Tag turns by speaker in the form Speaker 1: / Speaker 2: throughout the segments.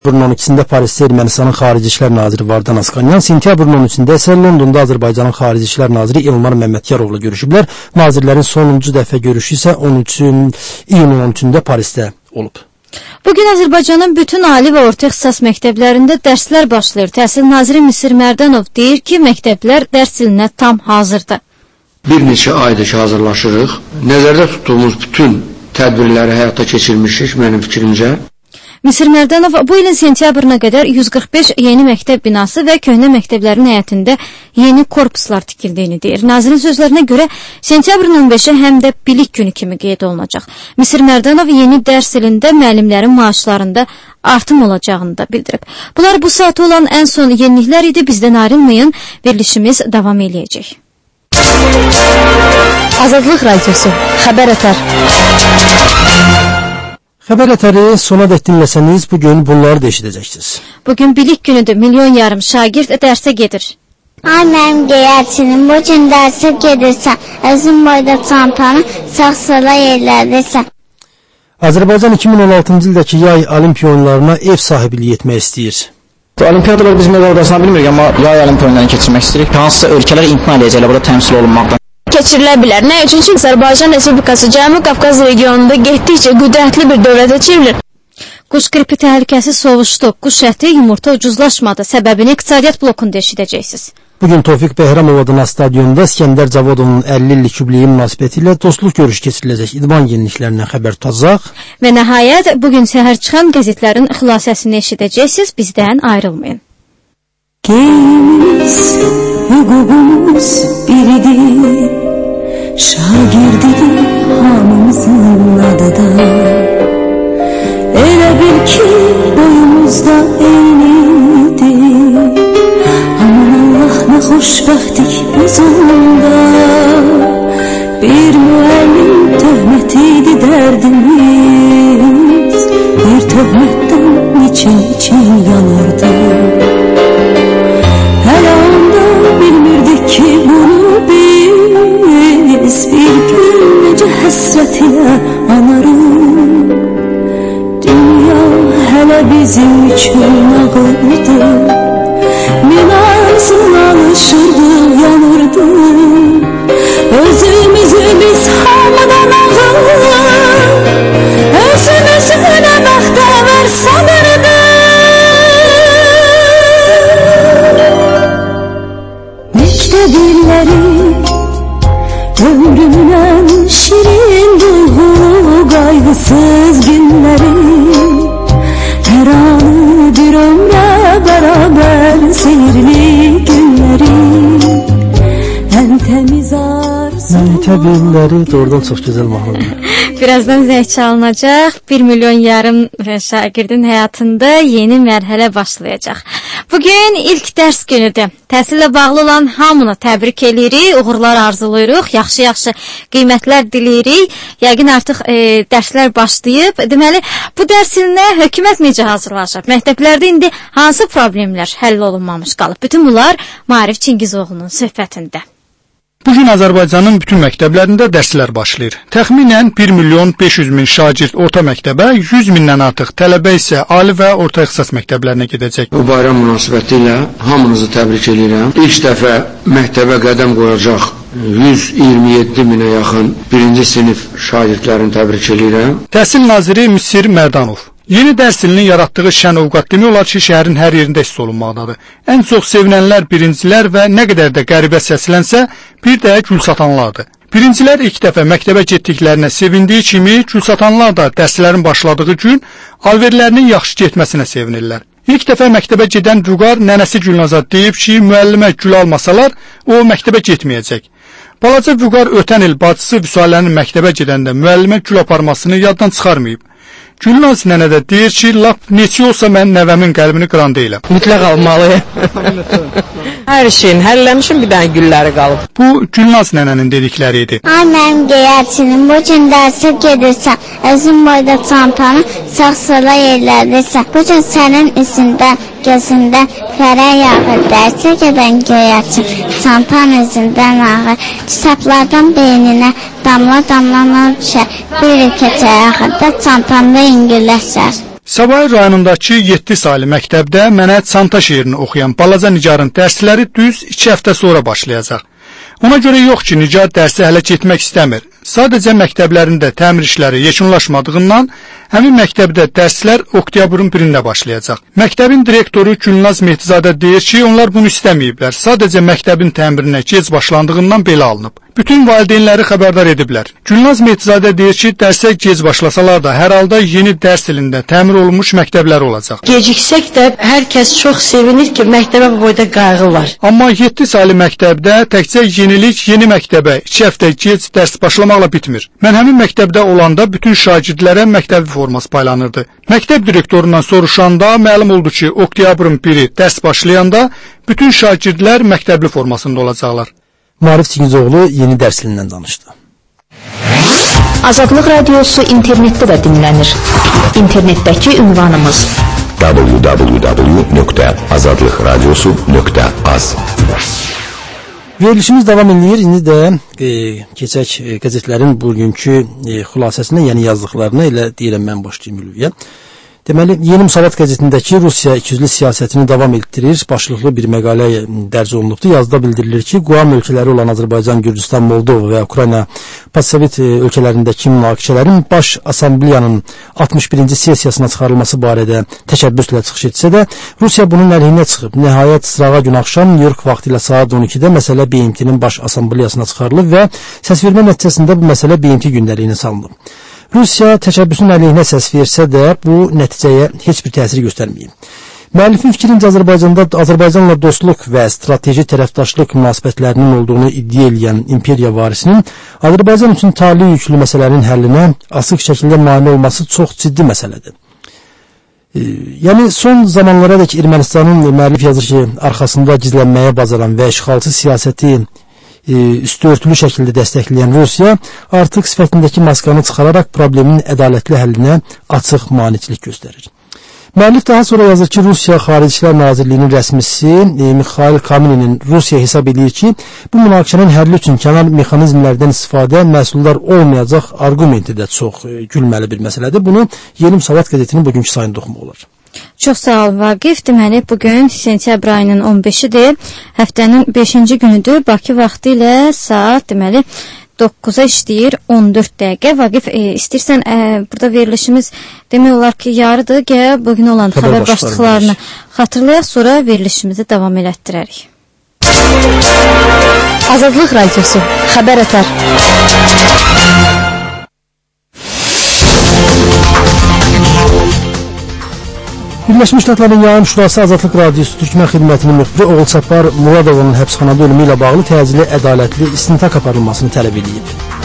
Speaker 1: Sentyabrın 12-sində Parisdə Ermənistanın Xarici İşlər naziri Vardan Askanyan, sentyabrın 13-də isə Londonda Azərbaycanın Xarici İşlər naziri Elmar Məmmədyarovla görüşüblər. Nazirlərin sonuncu dəfə görüşü isə iyunun 13-də Parisdə olub.
Speaker 2: Bugün Azərbaycanın bütün ali və orta ixtisas məktəblərində dərslər başlayır. Təhsil naziri Misir Mərdanov deyir ki, məktəblər dərs ilinə tam hazırdır.
Speaker 3: Bir neçə aydır ki, hazırlaşırıq. Nəzərdə tutduğumuz bütün tədbirləri həyata keçirmişik, mənim fikrimcə.
Speaker 2: Misir Mərdanov bu ilin sentyabrına qədər 145 yeni məktəb binası və köhnə məktəblərin həyətində yeni korpuslar tikildiyini deyir. Nazirin sözlərinə görə sentyabrın 15-i həm də bilik günü kimi qeyd olunacaq. Misir Mərdanov yeni dərs ilində müəllimlərin maaşlarında artım olacağını da bildirib. Bunlar bu saata olan ən son yeniliklər idi. Bizdən ayrılmayın, verilişimiz davam eləyəcək.
Speaker 4: Azadlıq Radiosu, Xəbər Ətər.
Speaker 1: Xəbər Ətəri sona dək dinləsəniz, bugün bunları da eşidəcəksiniz.
Speaker 2: Bugün bilik günüdür, milyon yarım şagird dərsə gedir.
Speaker 5: Ay mənim geyərçinim, bugün dərsə gedirsən, özün boyda çantanı sağ-sola yerlədirsən.
Speaker 1: Azərbaycan 2016-cı ildəki yay olimpiya oyunlarına ev sahibliyi etmək istəyir.
Speaker 6: Olimpiyadalar biz medal qazana bilmirik, amma yay olimpiya oyunlarını keçirmək istəyirik. Hansısa ölkələr imtina edəcəklər burada təmsil olunmaqdan.
Speaker 4: Keçirilə bilər. Nə üçün? Çünki Azərbaycan Respublikası Cənubi Qafqaz regionunda getdikcə qüdrətli bir dövlətə çevrilir.
Speaker 2: Quş qripi təhlükəsi sovuşdu. Quş əti, yumurta ucuzlaşmadı. Səbəbini iqtisadiyyat blokunda eşidəcəksiniz.
Speaker 1: Bugün Tofiq Bəhramov adına stadionda İskəndər Cavodovun 50 illik yubileyi münasibəti ilə dostluq görüş keçiriləcək. İdman yeniliklərindən xəbər tutacaq.
Speaker 2: Və nəhayət, bugün səhər çıxan qəzetlərin xülasəsini eşidəcəksiniz. Bizdən ayrılmayın.
Speaker 7: Geyimimiz, hüququmuz biridir, şagirdidir hamımızın adıda. Elə bil ki boyumuzda eynidir, aman Allah nə xoşbəxtlik biz onda. Bir müəllim töhmətiydi dərdimiz, bir töhmətdən için yanırdı. Hələ onda bilmirdik ki bunu biz bir gün necə həsrət ilə anarıq. Dünya hələ bizim üçün ağırdı, min arzun alışırdıq, yanırdıq. Özümüzü biz hamıdan ağır, özümüzünə bəxtəvər sanırdıq. Dilləri ömrümün ən şirin duyğulu qaygısız günləri, hər anı bir ömrə bərabər seyirli günləri, ən təmiz arzu.
Speaker 1: Təbilləri doğrudan çox gözəl mahnıdır.
Speaker 2: Birazdan zəng çalınacaq. 1 milyon yarım şagirdin həyatında yeni mərhələ başlayacaq. Bugün ilk dərs günüdür. Təhsillə bağlı olan hamını təbrik edirik, uğurlar arzulayırıq, yaxşı-yaxşı qiymətlər diləyirik. Yəqin artıq dərslər başlayıb. Deməli, bu dərs ilinə hökumət necə hazırlaşır? Məktəblərdə indi hansı problemlər həll olunmamış qalıb? Bütün bunlar Maarif Çingizoğlu'nun söhbətində.
Speaker 8: Bugün Azərbaycanın bütün məktəblərində dərslər başlayır. Təxminən 1 milyon 500 min şagird orta məktəbə, 100 mindən artıq tələbə isə ali və orta ixtisas məktəblərinə gedəcək.
Speaker 3: Bu bayram münasibəti ilə hamınızı təbrik edirəm. İlk dəfə məktəbə qədəm qoyacaq 127 minə yaxın birinci sinif şagirdlərini təbrik edirəm.
Speaker 8: Təhsil naziri Misir Mərdanov. Yeni dərs ilinin yaratdığı şən-ovqat demək olar ki, şəhərin hər yerində hiss olunmaqdadır. Ən çox sevinənlər birincilər və nə qədər də qəribə səslənsə, bir də gül satanlardır. Birincilər ilk dəfə məktəbə getdiklərinə sevindiyi kimi, gül satanlar da dərslərin başladığı gün alverlərinin yaxşı getməsinə sevinirlər. İlk dəfə məktəbə gedən Vüqar nənəsi Gülnazad deyib ki, müəllimə gül almasalar, o məktəbə getməyəcək. Balaca Vüqar ötən il bacısı Vüsalənin məktəbə gedəndə müəllimə gül aparmasını yaddan çıxarmayıb. Gülnaz nənə də deyir ki, lap neçə olsa mən nəvəmin qəlbini qıran deyiləm.
Speaker 6: Mütləq almalı. Hər şeyin həlləmişim, bir dənə gülləri qalıb.
Speaker 8: Bu, Gülnaz nənənin dedikləri idi.
Speaker 5: Ay mənim geyərçinim, bugün dərsə gedirsən, özün boyda çantanı sağ-sola yerlədirsən. Bugün sənin üzündə, gözündə fərə yağır, dərsə gedən geyərçin, çantan üzündən ağır. Kitablardan beyninə damla-damla düşər, bir il keçər axırda çantanda ingilləşər.
Speaker 8: Sabay rayonundakı 7 saylı məktəbdə mənə çanta şeirini oxuyan balaca Nigarın dərsləri düz 2 həftə sonra başlayacaq. Ona görə yox ki, Nigar dərsi hələ getmək istəmir. Sadəcə məktəblərində təmir işləri yekunlaşmadığından həmin məktəbdə dərslər oktyabrın 1-də başlayacaq. Məktəbin direktoru Gülnaz Mehdizadə deyir ki, onlar bunu istəməyiblər. Sadəcə məktəbin təmirinə gec başlandığından belə alınıb. Bütün valideynləri xəbərdar ediblər. Gülnaz Mehdizadə deyir ki, dərsə gec başlasalar da hər halda yeni dərs ilində təmir olunmuş məktəblər olacaq.
Speaker 9: Geciksək də hər kəs çox sevinir ki, məktəbə bu boyda qayğı var.
Speaker 8: Amma 7 saylı məktəbdə təkcə yenilik yeni məktəbə 2 həftə gec dərs başlamaqla bitmir. Mən həmin məktəbdə olanda bütün şagirdlərə məktəbi forması paylanırdı. Məktəb direktorundan soruşanda məlum oldu ki, oktyabrın 1-i dərs başlayanda bütün şagirdlər məktəbli formasında olacaqlar.
Speaker 1: Maarif Çingizoğlu yeni dərs ilindən danışdı.
Speaker 10: Azadlıq Radiosu internetdə də dinlənir. İnternetdəki ünvanımız www.azadlıqradiosu.az.
Speaker 1: Verilişimiz davam edir. İndi də keçək qəzetlərin bugünkü xülasəsinə, yəni yazdıqlarına elə deyirəm mən başlayayım Ülviyə. Deməli, Yeni Müsavat qəzetindəki Rusiya ikiyüzlü siyasətini davam etdirir. Başlıqlı bir məqalə dərc olunubdur. Yazıda bildirilir ki, Quam ölkələri olan Azərbaycan, Gürcüstan, Moldova və Ukrayna postsovet ölkələrindəki münaqişələrin Baş Assambleyanın 61-ci sessiyasına çıxarılması barədə təşəbbüslə çıxış etsə də, Rusiya bunun əleyhinə çıxıb. Nəhayət sırağa gün axşam New York vaxtı ilə saat 12-də məsələ BMT-nin Baş Assambleyasına çıxarılıb və səsvermə nəticəsində bu məsələ BMT gündəliyinə salınıb. Rusiya təşəbbüsün əleyhinə səs versə də bu nəticəyə heç bir təsir göstərməyib. Müəllifin fikrincə Azərbaycanla dostluq və strateji tərəfdaşlıq münasibətlərinin olduğunu iddia edən imperiya varisinin Azərbaycan üçün tali yüklü məsələnin həllinə asıq şəkildə mane olması çox ciddi məsələdir. Yəni son zamanlara dək Ermənistanın müəllif yazır ki, arxasında gizlənməyə bacaran və işğalçı siyasəti üstüörtülü şəkildə dəstəkləyən Rusiya artıq sifətindəki maskanı çıxararaq problemin ədalətli həllinə açıq maneçilik göstərir. Müəllif daha sonra yazır ki, Rusiya Xaricilər Nazirliyinin rəsmisi Mikhail Kaminin Rusiya hesab edir ki, bu münaqişənin həlli üçün kənar mexanizmlərdən istifadə məhsuldar olmayacaq arqumenti də çox gülməli bir məsələdir. Bunu Yeni Müsavat qəzetinin bugünkü sayında oxumaq olar.
Speaker 2: Çox sağ ol Vaqif. Deməli, bugün sentyabr ayının 15-idir. Həftənin 5-ci günüdür. Bakı vaxtı ilə saat deməli 9-a işləyir 14 dəqiqə. Vaqif, istəyirsən burada verilişimiz demək olar ki, yarıdır. Gəl bugün olan xəbər başlıqlarını xatırlayaq, sonra verilişimizi davam elətdirərik.
Speaker 10: Azadlıq Radiosu xəbər ötər.
Speaker 1: Birləşmiş Ştatların Yayım Şurası Azadlıq Radiosu Türkmen xidmətinin müxbiri Oğul Səppar Muradovun həbsxanada ölümü ilə bağlı təcili ədalətli istintaq aparılmasını tələb edib.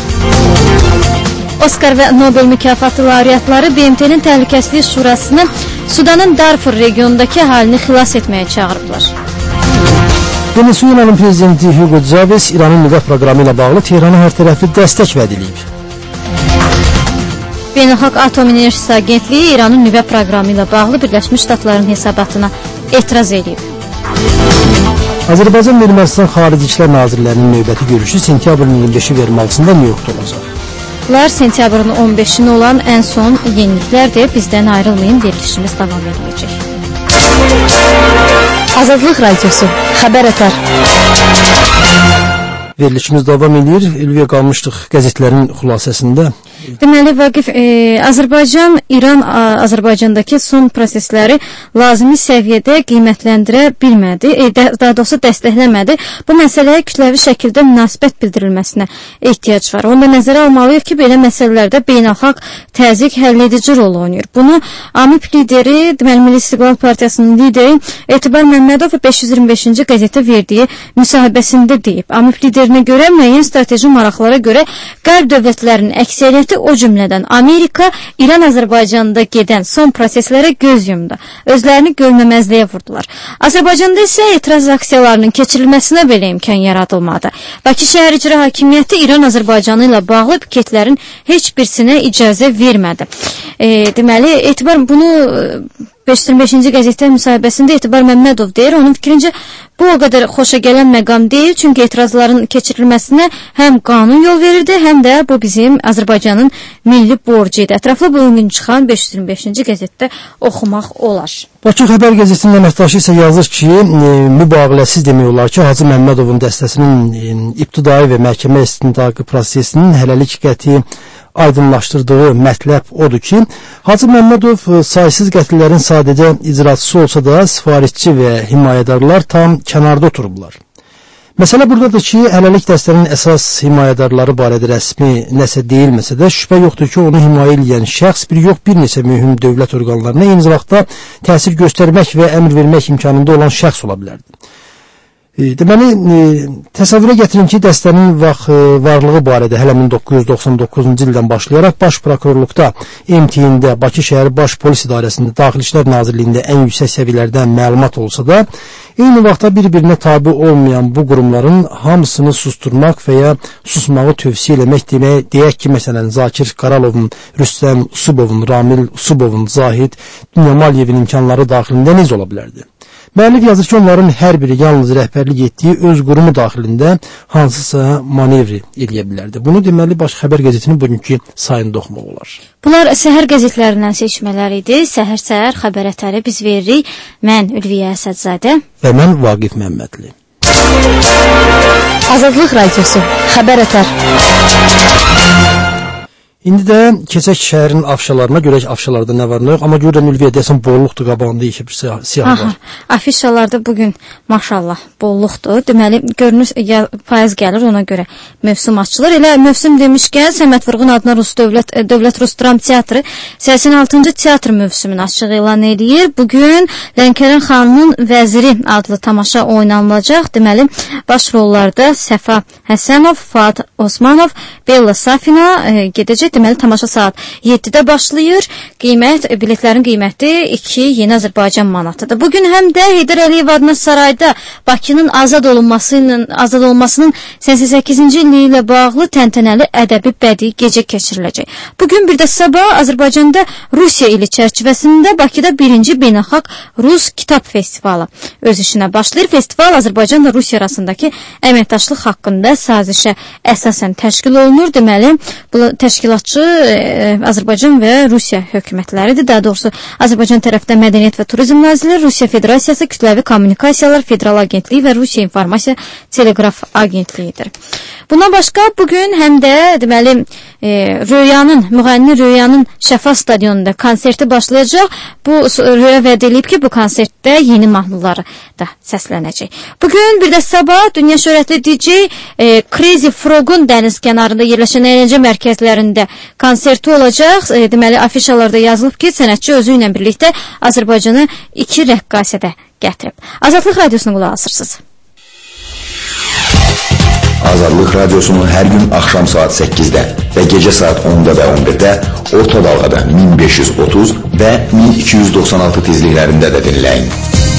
Speaker 2: Oskar və Nobel mükafatı laureatları BMT-nin Təhlükəsizlik Şurasını Sudanın Darfur regionundakı əhalini xilas etməyə çağırıblar.
Speaker 1: Venezuelanın prezidenti Hugo Chavez İranın nüvə proqramı ilə bağlı Tehrana hər tərəfli dəstək vəd edib.
Speaker 2: Beynəlxalq Atom Enerjisi Agentliyi İranın nüvə proqramı ilə bağlı Birləşmiş Ştatların hesabatına etiraz edib.
Speaker 1: Azərbaycan və Ermənistan Xarici İşlər Nazirlərinin növbəti görüşü sentyabrın 25-i verməlısında New Yorkda olacaq.
Speaker 2: Bunlar sentyabrın 15-nə olan ən son yeniliklərdir. Bizdən ayrılmayın, verilişimiz davam edəcək.
Speaker 10: Azadlıq Radiosu xəbər ötər.
Speaker 1: Verilişimiz davam edir. Ülviyə qalmışdıq qəzetlərin xülasəsində.
Speaker 2: Deməli, Vaqif, Azərbaycan, İran Azərbaycandakı son prosesləri lazımi səviyyədə qiymətləndirə bilmədi, daha doğrusu dəstəkləmədi. Bu məsələyə kütləvi şəkildə münasibət bildirilməsinə ehtiyac var. Onda nəzərə almalıyıq ki, belə məsələlərdə beynəlxalq təzyiq həll edici rol oynayır. Bunu AMİP lideri, deməli, Milli İstiqlal Partiyasının lideri Etibar Məmmədov 525-ci qəzetə verdiyi müsahibəsində deyib. AMİP liderinə görə müəyyən strateji maraqlara görə qərb dövlətlərinin əksəriyyəti, o cümlədən Amerika, İran Azərbaycanda gedən son proseslərə göz yumdu. Özlərini görməməzliyə vurdular. Azərbaycanda isə etiraz aksiyalarının keçirilməsinə belə imkan yaradılmadı. Bakı şəhər icra hakimiyyəti İran Azərbaycanı ilə bağlı piketlərin heç birisinə icazə vermədi. Deməli, Etibar bunu 525-ci qəzetə müsahibəsində Etibar Məmmədov deyir. Onun fikrincə bu o qədər xoşa gələn məqam deyil, çünki etirazların keçirilməsinə həm qanun yol verirdi, həm də bu bizim Azərbaycanın milli borcu idi. Ətraflı bugün çıxan 525-ci qəzetdə oxumaq olar.
Speaker 1: Bakı Xəbər qəzetinin əməkdaşı isə yazır ki, mübaliğəsiz demək olar ki, Hacı Məmmədovun dəstəsinin ibtidai və məhkəmə istintaqı prosesinin hələlik qəti aydınlaşdırdığı mətləb odur ki, Hacı Məmmədov saysız qətllərin sadəcə icraçısı olsa da sifarişçi və himayədarlar tam kənarda oturublar. Məsələ buradadır ki, hələlik dəstənin əsas himayədarları barədə rəsmi nəsə deyilməsə də şübhə yoxdur ki, onu himayə edən şəxs bir neçə mühüm dövlət orqanlarına eyni vaxtda təsir göstərmək və əmr vermək imkanında olan şəxs ola bilərdi. Deməli, təsəvvürə gətirin ki, dəstənin varlığı barədə hələ 1999-cu ildən başlayaraq Baş Prokurorluqda, MTİ-də, Bakı şəhəri Baş Polis İdarəsində, Daxili İşlər Nazirliyində ən yüksək səviyyələrdən məlumat olsa da, eyni vaxtda bir-birinə tabi olmayan bu qurumların hamısını susturmaq və ya susmağı tövsiyə eləmək deyək ki, məsələn, Zakir Qaralovun, Rüstəm Usubovun, Ramil Usubovun, Zahid Dünyamaliyevin imkanları daxilində necə ola bilərdi? Müəllif yazır ki, onların hər biri yalnız rəhbərlik etdiyi öz qurumu daxilində hansısa manevri eləyə bilərdi. Bunu deməli Baş Xəbər qəzetinin bugünkü sayında oxumaq olar.
Speaker 2: Bunlar səhər qəzetlərindən seçmələr idi. Səhər-səhər xəbər ətəri biz veririk. Mən Ülviyə Əsədzadə
Speaker 1: və mən Vaqif Məmmədli.
Speaker 10: Azadlıq Radiosu, xəbər ətər.
Speaker 1: İndi də keçək şəhərin afişalarına, görək afişalarda nə var, nə yox. Amma görürəm Ülviyə deyəsən bolluqdur qabağında iki bir siyah var.
Speaker 2: Afişalarda bugün maşallah bolluqdur. Deməli, görünür payız gəlir, ona görə mövsüm açılır. Elə mövsüm demişkən Səməd Vurğun adına Dövlət Rus Dram Teatrı 86-cı teatr mövsümünü açıq elan edir. Bugün Lənkəran xanımın Vəziri adlı tamaşa oynanılacaq. Deməli, baş rollarda Səfa Həsənov, Fuad Osmanov, Bella Safina gedəcək. Deməli, tamaşa saat 7-də başlayır. Biletlərin qiyməti 2 Yeni Azərbaycan manatıdır. Bugün həm də Heydər Əliyev adına sarayda Bakının azad olmasının 88-ci illiyi ilə bağlı təntənəli ədəbi bədii gecə keçiriləcək. Bugün bir də sabah Azərbaycanda Rusiya ili çərçivəsində Bakıda 1-ci Beynəlxalq Rus Kitab Festivalı öz işinə başlayır. Festival Azərbaycanla Rusiya arasındakı əməkdaşlıq haqqında sazişə əsasən təşkil olunur. Deməli, bu təşkilatçı Azərbaycan və Rusiya hökumətləridir. Daha doğrusu Azərbaycan tərəfdən Mədəniyyət və Turizm Nazirliyi, Rusiya Federasiyası Kütləvi Kommunikasiyalar Federal Agentliyi və Rusiya İnformasiya Teleqraf Agentliyidir. Bundan başqa bugün həm də deməli müğənni Röyanın Şəfa stadionunda konserti başlayacaq. Bu Röya vəd edib ki, bu konsertdə yeni mahnıları da səslənəcək. Bugün bir də sabah dünya şöhrətli DJ Crazy Frog'un dəniz kənarında yerləşən əyləncə mərkəzlərində konserti olacaq. Deməli, afişalarda yazılıb ki, sənətçi özü ilə birlikdə Azərbaycanı 2 rəqqasədə gətirib. Azadlıq Radiosunu qulaq asırsınız.
Speaker 11: Azadlıq Radiosunu hər gün axşam saat 8-də və gecə saat 10-da və 11-də orta dalğada 1530 və 1296 tezliklərində də dinləyin.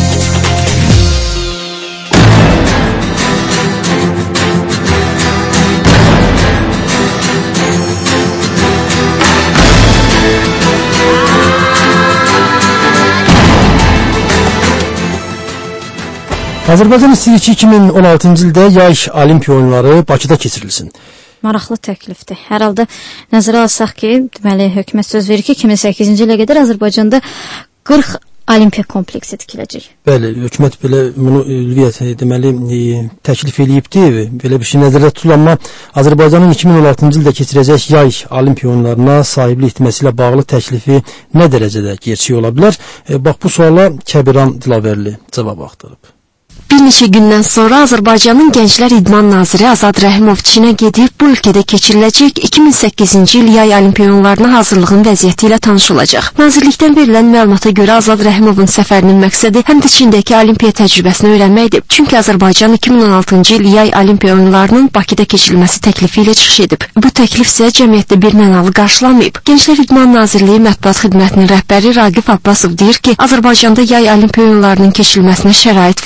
Speaker 1: Azərbaycan istəyir ki, 2016-cı ildə yay olimpiya oyunları Bakıda keçirilsin.
Speaker 2: Maraqlı təklifdir. Hər halda nəzərə alsaq ki, deməli, hökumət söz verir ki, 2008-ci ilə qədər Azərbaycanda 40 olimpiya kompleksi tikiləcək.
Speaker 1: Bəli, hökumət belə bunu deməli təklif eləyibdi. Belə bir şey nəzərdə tutulur, amma Azərbaycanın 2016-cı ildə keçirəcək yay olimpiya oyunlarına sahiblik etməsi ilə bağlı təklifi nə dərəcədə gerçək ola bilər? Bax, bu suala Kəbiran Dilavərli cavab axtarıb.
Speaker 12: Bir neçə gündən sonra Azərbaycanın Gənclər İdman Naziri Azad Rəhimov Çinə gedib bu ölkədə keçiriləcək 2008-ci il yay olimpiya oyunlarına hazırlığın vəziyyəti ilə tanış olacaq. Nazirlikdən verilən məlumata görə Azad Rəhimovun səfərinin məqsədi həm də Çindəki olimpiya təcrübəsini öyrənməkdir. Çünki Azərbaycan 2016-cı il yay olimpiya oyunlarının Bakıda keçirilməsi təklifi ilə çıxış edib. Bu təklif isə cəmiyyətdə bir mənalı qarşılanmayıb. Gənclər İdman Nazirliyi Mətbuat Xidmətinin rəhbəri Raqif Abbasov deyir ki, Azərbaycanda yay olimpiya oyunlarının keçirilməsinə şərait var.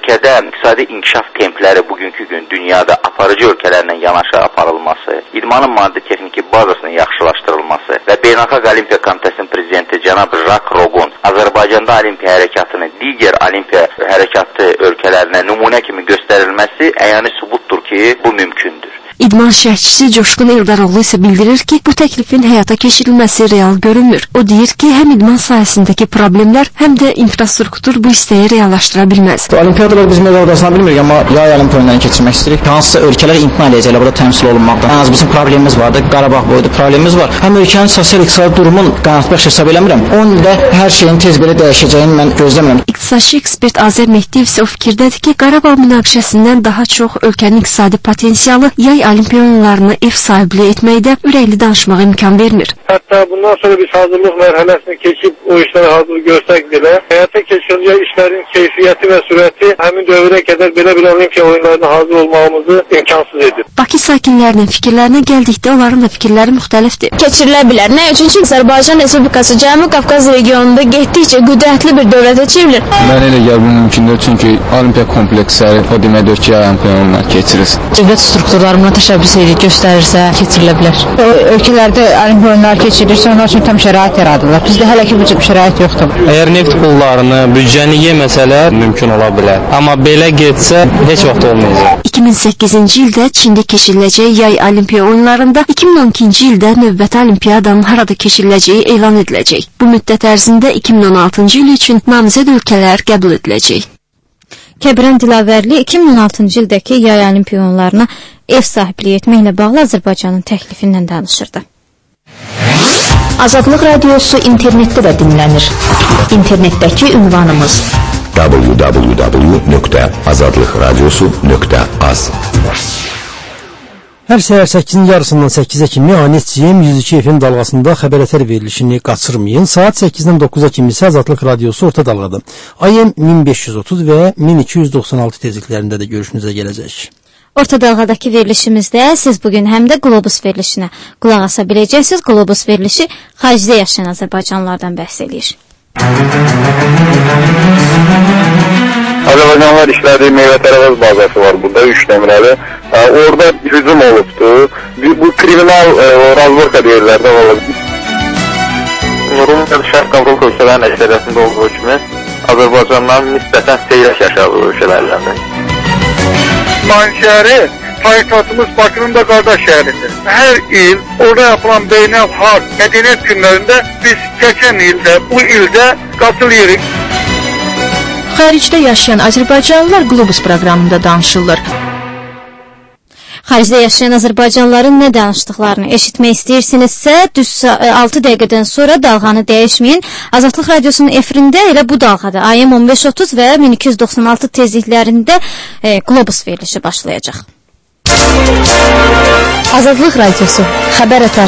Speaker 13: ölkədə iqtisadi inkişaf templəri bugünkü gün dünyada aparıcı ölkələrlə yanaşı aparılması, idmanın maddi-texniki bazasının yaxşılaşdırılması və Beynəlxalq Olimpiya Komitəsinin prezidenti cənab Jacques Rogon Azərbaycanda olimpiya hərəkatını digər olimpiya hərəkatı ölkələrinə nümunə kimi göstərilməsi əyani sübutdur ki, bu mümkündür.
Speaker 12: İdman şərhçisi Coşqun Eldaroğlu isə bildirir ki, bu təklifin həyata keçirilməsi real görünmür. O deyir ki, həm idman sahəsindəki problemlər, həm də infrastruktur bu istəyi reallaşdıra bilməz.
Speaker 6: Olimpiyadalar biz medal qazana bilmirik, amma yay olimpiya oyunlarını keçirmək istəyirik. Hansısa ölkələr imtina edəcəklər burada təmsil olunmaqda. Ən az bizim problemimiz vardı, Qarabağ boyda problemimiz var. Həm ölkənin sosial-iqtisadi durumun qanatbəxş hesab eləmirəm. 10 ildə hər şeyin tez belə dəyişəcəyini mən gözləmirəm.
Speaker 12: İqtisadçı ekspert Azər Mehdiyev isə o fikirdədir ki, Qarabağ münaqişəsindən daha çox ölkənin iqtisadi potensialı yay olimpiya oyunlarını ev sahibliyi etməkdə ürəkli danışmağa imkan vermir.
Speaker 14: Hətta bundan sonra biz hazırlıq mərhələsini keçib o işlərə hazırlıq görsək belə, həyata keçiriləcək işlərin keyfiyyəti və sürəti həmin dövrə qədər belə bir olimpiya oyunlarına hazır olmağımızı imkansız edir.
Speaker 12: Bakı sakinlərinin fikirlərinə gəldikdə onların da fikirləri müxtəlifdir.
Speaker 4: Keçirilə bilər. Nə üçün ki, Azərbaycan Respublikası Cənubi Qafqaz regionunda getdikcə qüdrətli bir dövlətə çevrilir.
Speaker 15: Mən elə gəl bu mümkündür, çünki olimpiya kompleksləri o deməkdir ki, olimpiya oyunlar keçirir.
Speaker 16: Dövlət strukturlarına təşəbbüs edir, göstərirsə keçirilə bilər. Ölkələrdə olimpiya oyunları keçirilir, onlar üçün tam şərait yaradırlar. Bizdə hələ ki bu cür şərait yoxdur.
Speaker 17: Əgər neft pullarını, büdcəni yeməsələr mümkün ola bilər. Amma belə getsə heç vaxt olmayacaq.
Speaker 12: 2008-ci ildə Çində keçiriləcək yay olimpiya oyunlarında 2012-ci ildə növbəti olimpiyadanın harada keçiriləcəyi elan ediləcək. Bu müddət ərzində 2016-cı il üçün namizəd ölkələr qəbul ediləcək.
Speaker 2: Kəbirən Dilavərli 2016-cı ildəki yay olimpiya oyunlarına ev sahibliyi etməklə bağlı Azərbaycanın təklifindən danışırdı.
Speaker 10: Azadlıq radiosu internetdə də dinlənir. İnternetdəki ünvanımız
Speaker 11: www.azadlıqradiosu.az.
Speaker 1: Hər səhər 8-in yarısından 8-ə kimi Anet.cm 102 FM dalğasında xəbərətər verilişini qaçırmayın. Saat 8-dən 9-a kimi isə Azadlıq radiosu orta dalğada. AM 1530 və 1296 tezliklərində də görüşünüzə gələcək.
Speaker 2: Orta dalğadakı verilişimizdə siz bugün həm də Qlobus verilişinə qulaq asa biləcəksiniz. Qlobus verilişi xaricdə yaşayan Azərbaycanlılardan bəhs edir.
Speaker 14: Azərbaycanlılar işlədiyi meyvə tərəvəz bazası var burada, 3 nömrəli. Orada hücum olubdu. Bu kriminal razvorka deyirlər də olub. Rumiyada şərq Avropa ölkələrinin əksəriyyətində olduğu kimi Azərbaycanlıların nisbətən seyrək yaşadığı ölkələrlərindən. Bakı şəhəri paytaxtımız Bakının da qardaş şəhəridir. Hər il orada yapılan beynəlxalq mədəniyyət günlərində biz keçən ildə, bu ildə qatılırıq.
Speaker 10: Xaricdə yaşayan Azərbaycanlılar Qlobus proqramında danışırlar.
Speaker 2: Xaricdə yaşayan Azərbaycanlıların nə danışdıqlarını eşitmək istəyirsinizsə, düz 6 dəqiqədən sonra dalğanı dəyişməyin. Azadlıq radiosunun efirində elə bu dalğada AM 1530 və 1296 tezliklərində Qlobus verilişi başlayacaq.
Speaker 10: Azadlıq radiosu, xəbər ötər.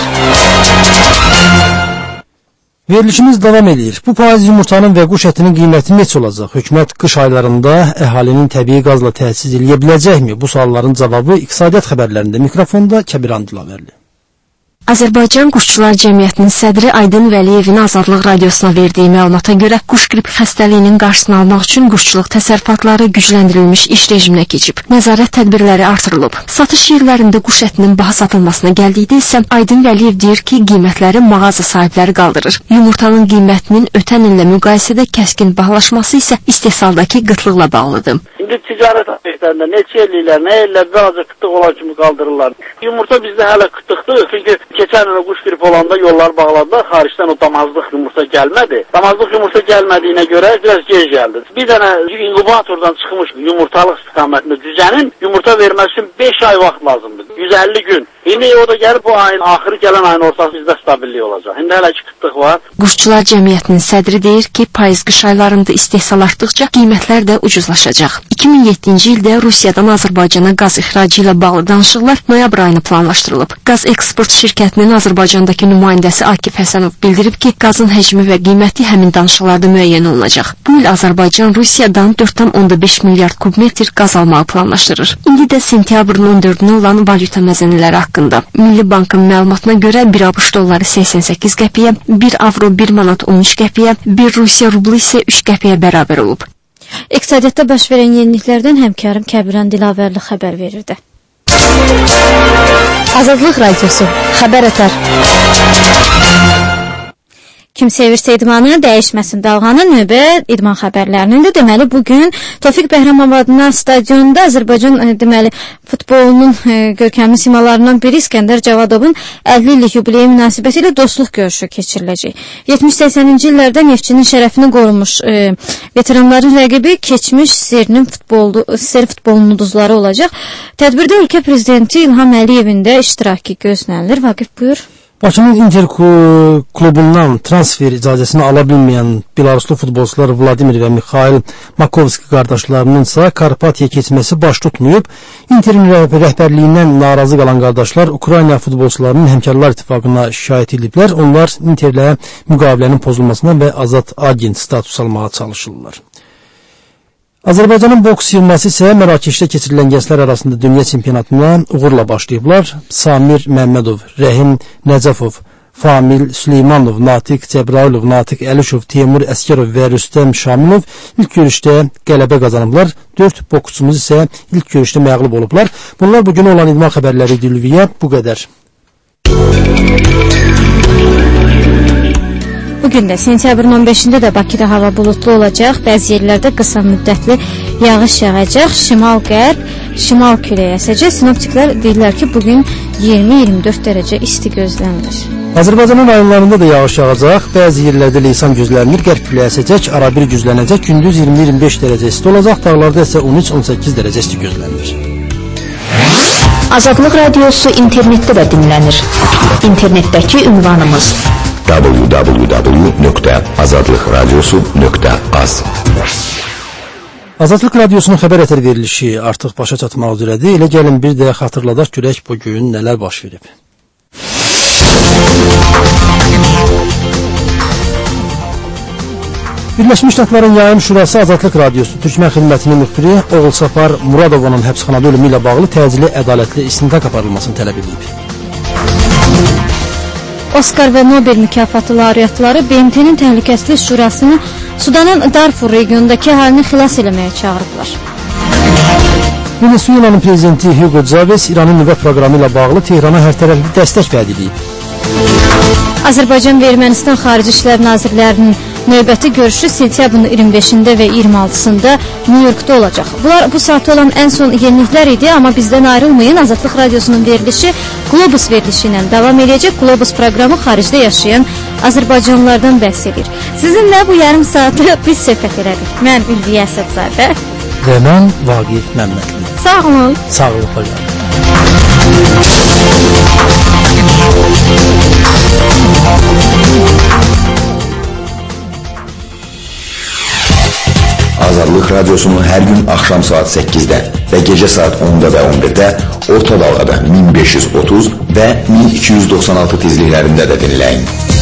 Speaker 1: Verilişimiz davam edir. Bu payız yumurtanın və quş ətinin qiyməti neçə olacaq? Hökumət qış aylarında əhalinin təbii qazla təchiz edə biləcəkmi? Bu sualların cavabı iqtisadiyyat xəbərlərində. Mikrofonda Kəbirən Dilavərli.
Speaker 12: Azərbaycan Quşçular Cəmiyyətinin sədri Aydın Vəliyevin Azadlıq radiosuna verdiyi məlumata görə quş qrip xəstəliyinin qarşısını almaq üçün quşçuluq təsərrüfatları gücləndirilmiş iş rejiminə keçib. Nəzarət tədbirləri artırılıb. Satış yerlərində quş ətinin baha satılmasına gəldikdə isə Aydın Vəliyev deyir ki, qiymətləri mağaza sahibləri qaldırır. Yumurtanın qiymətinin ötən illə müqayisədə kəskin bahalaşması isə istehsaldakı qıtlıqla bağlıdır.
Speaker 18: İndi ticarət obyektlərində neçə elliklər, nə ellər birazca qıtlıq olan kimi qaldırırlar. Yumurta bizdə hələ qıtlıqdır, çünki keçən il quş qripi olanda yollar bağladılar, xaricdən o damazlıq yumurta gəlmədi. Damazlıq yumurta gəlmədiyinə görə biraz gec gəldi. Bir dənə inkubatordan çıxmış yumurtalıq istiqamətində cücənin yumurta verməsi üçün 5 ay vaxt lazımdır, 150 gün. İndi o da gəlib bu ayın axırı, gələn ayın ortası bizdə stabillik olacaq. İndi hələ ki qıtlıq var.
Speaker 12: Quşçular Cəmiyyətinin sədri deyir ki, payız-qış aylarında istehsal artdıqca qiymətlər də ucuzlaşacaq. 2007-ci ildə Rusiyadan Azərbaycana qaz ixracı ilə bağlı danışıqlar noyabr ayını planlaşdırılıb. Qaz eksport şirkətinin Azərbaycandakı nümayəndəsi Akif Həsənov bildirib ki, qazın həcmi və qiyməti həmin danışıqlarda müəyyən olunacaq. Bu il Azərbaycan Rusiyadan 4,5 milyard kubmetr qaz almağı planlaşdırır. İndi də sentyabrın 14-nə olan valyuta məzənələri haqqında. Milli Bankın məlumatına görə 1 ABŞ dolları 88 qəpiyə, 1 avro 1 manat 13 qəpiyə, 1 Rusiya rublu isə 3 qəpiyə bərabər olub.
Speaker 2: İqtisadiyyatda baş verən yeniliklərdən həmkarım Kəbirən Dilavərli xəbər verirdi.
Speaker 10: Azadlıq Radiosu xəbər ötər.
Speaker 2: Kim sevirsə idmanı, dəyişməsin dalğanın növbə idman xəbərlərinin də deməli bugün Tofiq Bəhramov adına stadionda Azərbaycan deməli futbolunun görkəmli simalarından biri İskəndər Cavadovun 50 illik yubileyi münasibətilə dostluq görüşü keçiriləcək. 70-80-ci illərdə Neftçinin şərəfini qorumuş veteranların rəqibi keçmiş seri futbolun uduzları olacaq. Tədbirdə ölkə prezidenti İlham Əliyevin də iştirakı gözlənilir. Vaqif buyur.
Speaker 1: Bakının Inter klubundan transfer icazəsini ala bilməyən Belaruslu futbolçular Vladimir və Mikhail Makovski qardaşlarının ise Karpatiya keçməsi baş tutmayıb. Interin rəhbərliyindən narazı qalan qardaşlar Ukrayna futbolçularının Həmkarlar İttifaqına şikayət ediblər. Onlar Interlə müqavilənin pozulmasına və azad agent status almağa çalışırlar. Azərbaycanın boks yığması isə Mərakeşdə keçirilən gənclər arasında dünya çempionatına uğurla başlayıblar. Samir Məmmədov, Rəhim Nəcəfov, Famil Süleymanov, Natiq Cəbrailov, Natiq Əlişov, Teymur Əskərov və Rüstəm Şamilov ilk görüşdə qələbə qazanıblar. 4 boksçumuz isə ilk görüşdə məğlub olublar. Bunlar bugün olan idman xəbərləri Dilviyə bu qədər.
Speaker 2: Bugün də sentyabrın 15-də də Bakıda hava bulutlu olacaq. Bəzi yerlərdə qısa müddətli yağış yağacaq. Şimal-qərb, şimal küləyi əsəcək. Sinoptiklər deyirlər ki, bugün 20-24 dərəcə isti gözlənilir.
Speaker 1: Azərbaycanın rayonlarında da yağış yağacaq. Bəzi yerlərdə leysan gözlənilir. Qərb küləyi əsəcək, arabir güclənəcək. Gündüz 20-25 dərəcə isti olacaq. Dağlarda isə 13-18 dərəcə isti gözlənilir.
Speaker 10: Azadlıq Radiosu internetdə də dinlənir. İnternetdəki ünvanımız
Speaker 11: www.azadlıqradiosu.az.
Speaker 1: Azadlıq Radiosunun xəbər ətər verilişi artıq başa çatmaq üzrədir. Elə gəlin bir də xatırladaq görək bugün nələr baş verib. Birləşmiş Ştatların Yayım Şurası Azadlıq Radiosu Türkmen xidmətinin müxbiri Oğul Sapar Muradovanın həbsxanada ölümü ilə bağlı təcili ədalətli istintaq aparılmasını tələb edib.
Speaker 2: Oskar və Nobel mükafatı laureatları BMT-nin Təhlükəsizlik Şurasını Sudanın Darfur regionundakı əhalini xilas eləməyə çağırıblar.
Speaker 1: Venezuelanın prezidenti Hugo Chavez İranın nüvə proqramı ilə bağlı Tehrana hərtərəfli dəstək vəd edib.
Speaker 2: Azərbaycan və Ermənistan Xarici İşlər Nazirlərinin növbəti görüşü sentyabrın 25-də və 26-sında New Yorkda olacaq. Bunlar bu saatda olan ən son yeniliklər idi, amma bizdən ayrılmayın. Azadlıq Radiosunun verilişi Globus verilişi ilə davam edəcək. Globus proqramı xaricdə yaşayan Azərbaycanlılardan bəhs edir. Sizinlə bu yarım saatı biz söhbət elədik. Mən Ülviyə Əsədzadə
Speaker 1: və mən Vaqif Məmmədli.
Speaker 2: Sağ olun.
Speaker 1: Sağolun hocam.
Speaker 11: Azadlıq Radiosunun hər gün axşam saat 8-də və gecə saat 10-da və 11-də orta dalğada 1530 və 1296 tezliklərində də dinləyin.